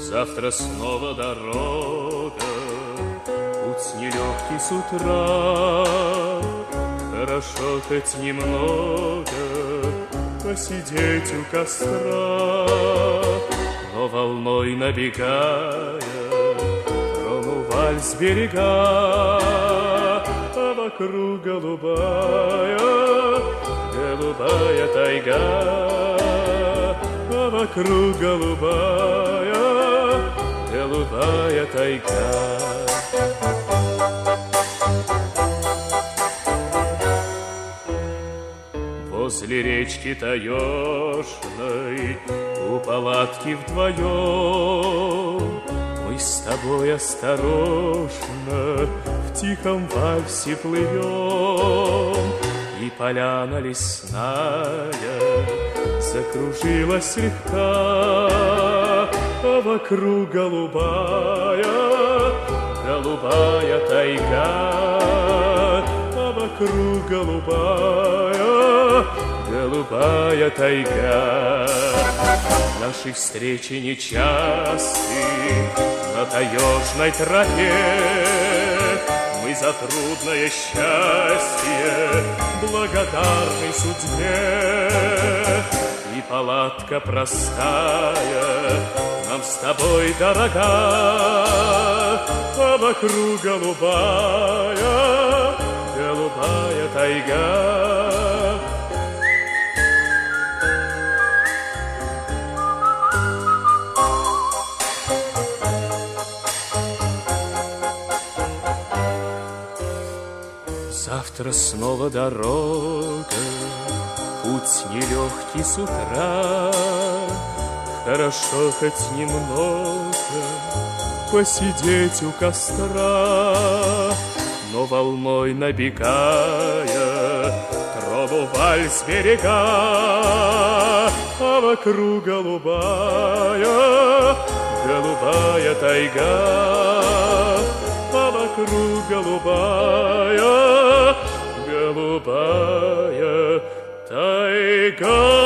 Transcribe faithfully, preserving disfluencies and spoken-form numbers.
Завтра снова дорога, путь нелегкий с утра. Хорошо хоть немного посидеть у костра, но волной набегая, трону вальс берега, а вокруг голубая, голубая тайга, а вокруг голубая, голубая тайга. Возле речки таежной, у палатки вдвоем, мы с тобой осторожно в тихом вальсе плывем. И поляна лесная закружилась слегка, а вокруг голубая, голубая тайга, а вокруг голубая, голубая тайга. Наши встречи нечасты на таежной тропе, мы за трудное счастье благодарны судьбе. И палатка простая нам с тобой дорога, а вокруг голубая, голубая тайга. Завтра снова дорога, путь нелегкий с утра. Хорошо хоть немного посидеть у костра, но волной набегая, трону вальс берега, а вокруг голубая, голубая тайга, а вокруг голубая, голубая тайга.